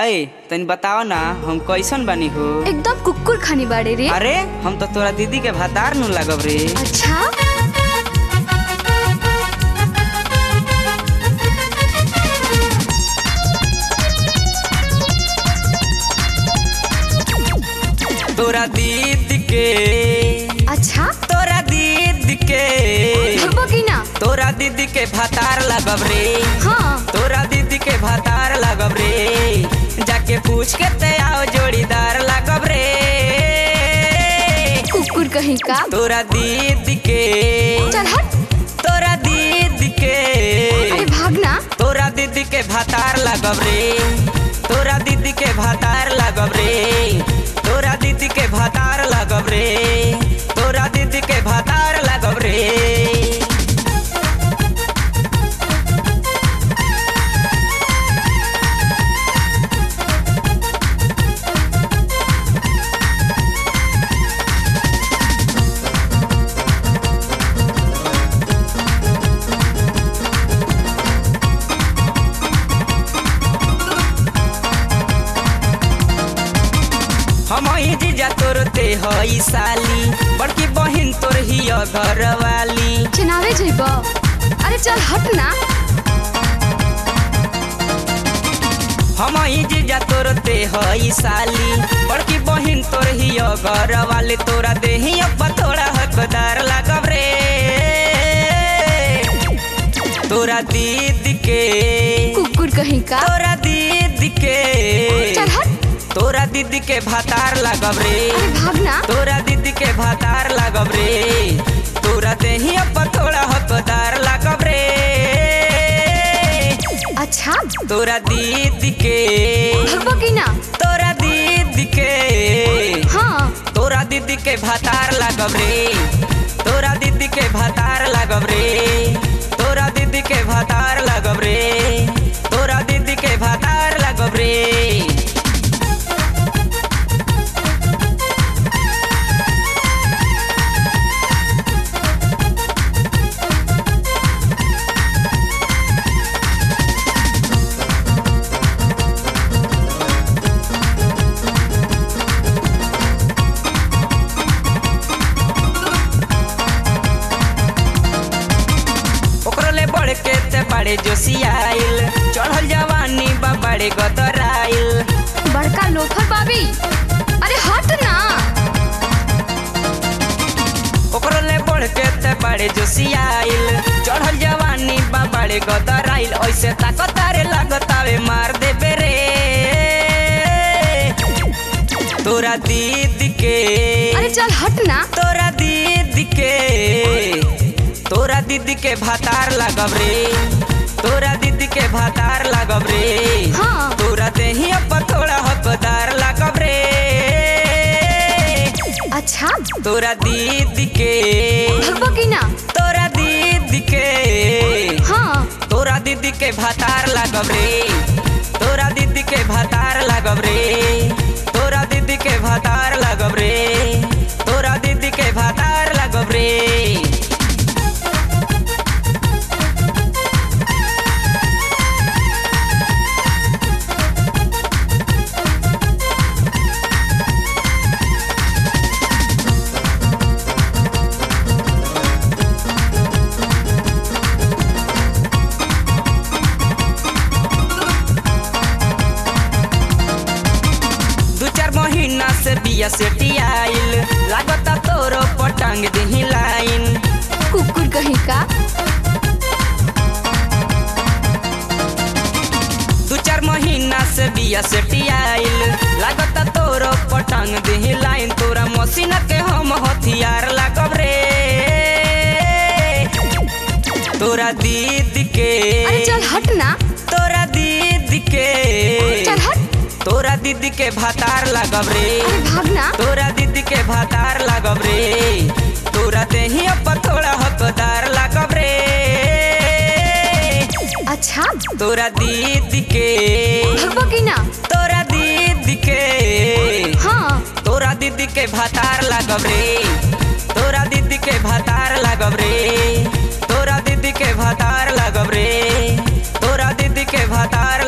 अरे तनी बताओ ना हम कैसन बानी हो। एकदम कुकुर खानी बाड़े रे। अरे हम तो तोरा दीदी के भातार नु लगब रे। अच्छा तोरा दीदी के अच्छा तोरा दीदी के धरबो की ना। तोरा दीदी के भातार लगब रे। हाँ तोरा दीदी के भातार लगब रे। जाके पूछ के ते आओ जोड़ीदार लगब रे। कुकुर कहीं का। तोरा दीदी के चल हट। तोरा दीदी के अरे भागना। तोरा दीदी के भातार लगब रे। तोरा दीदी के भातार लगब रे। तोरा दीदी के भातार लगब रे। तोरा दीदी के भातार लगब रे। हम जीजा तोर ते हई साली बड़की बहिन तोर ही घर वाली। चनावे जइबो। अरे चल हट ना। हम जीजा तोर ते हई साली बड़की बहिन तोर ही घर वाली। तोरा देही अब थोड़ा हकदार लगब रे। तोरा दीदी के कुकुर कहीं का। तोरा दीदी के चल हट। तोरा दीदी के भातार लगब रे। अरे भागना। तोरा दीदी के भातार लगब रे। तोरा देही अब थोड़ा हकदार लगब रे। अच्छा तोरा दीदी के धरबो की ना। तोरा दीदी के हाँ तोरा दीदी के भातार लगब रे। तोरा दीदी के भातार लगब रे। तोरा दीदी के भातार लगब रे। तोरा दीदी के भातार लगब रे। बढ़ के ते बड़े जोशियाइल चढ़ल जवानी बा बड़े गदराइल। बड़का लोफर बाबी। अरे हट ना। ओकरो ले बढ़ के ते बड़े जोशियाइल चढ़ल जवानी बा बड़े गदराइल। ऐसे ताकतारे लागतावे मार देबे रे। तोरा दीदी के अरे चल हट ना। तोरा दीदी के तोरा दीदी के भातार लगब रे। तोरा दीदी के भातार लगब रे। हाँ तोरा देही अब थोड़ा हकदार लगब रे। अच्छा तोरा दीदी के धरबो की ना। तोरा दीदी के हाँ तोरा दीदी के भातार लगब रे। तोरा दीदी के भातार लगब रे। तोरा दीदी के भातार लगब रे। तोरा दीदी के भातार लगब रे। महीना से बिया सेटियाइल लागता तोरो पटांग दही लाइन। कुकुर कहीं का। 2-4 महीना से बिया सेटियाइल लागता तोरो पटांग दही लाइन। तोरा मशीन के हम हथियार लगब रे। तोरा दीदी के अरे चल हट ना। तोरा दीदी के चल हट। तोरा दीदी के भातार लगब रे। अरे भागना। तोरा दीदी के भातार लगब रे। तोरा देही अब थोड़ा हकदार लगब रे। अच्छा तोरा दीदी के धरबो की ना। तोरा दीदी के हाँ तोरा दीदी के भातार लगब रे। तोरा दीदी के भातार लगब रे। तोरा दीदी के भातार लगब रे। तोरा दीदी के भातार